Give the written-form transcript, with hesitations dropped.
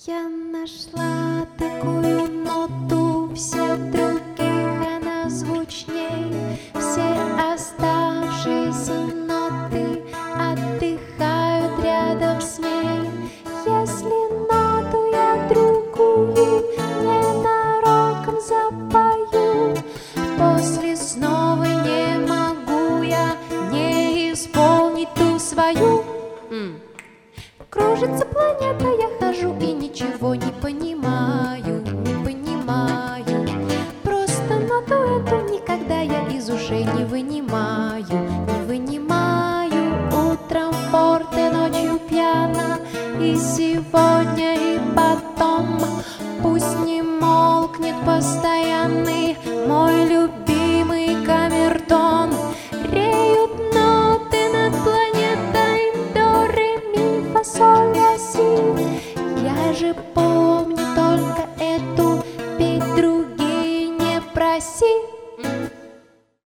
Я нашла такую ноту, все других она звучней. Все оставшиеся ноты отдыхают рядом с ней. Если ноту я другую ненароком запою, после снова не могу я не исполнить ту свою. Кружится планета, я хожу и ничего не понимаю, не понимаю. Просто ноту эту никогда я из ушей не вынимаю, не вынимаю. Утром форте, ночью пьяно, и сегодня, и потом. Пусть не молкнет постоянный мой любимый камертон. Реют ноты над планетой до, ре, ми, фа, соль, ля, си. Я же помню только эту, петь другие не проси.